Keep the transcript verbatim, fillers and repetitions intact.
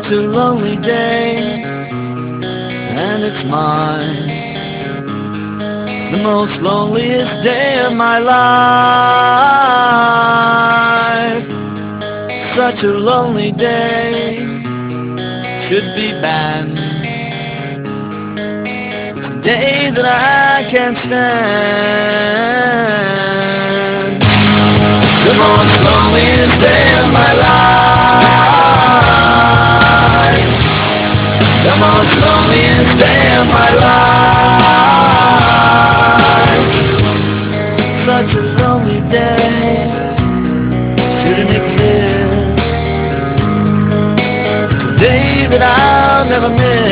such a lonely day, and it's mine. It's the most loneliest day of my life. Such a lonely day, should be banned. It's a day that I can't stand. The most loneliest day of my life. The most loneliest day of my life. Such a lonely day, shouldn't exist. It's a day that I'll never miss.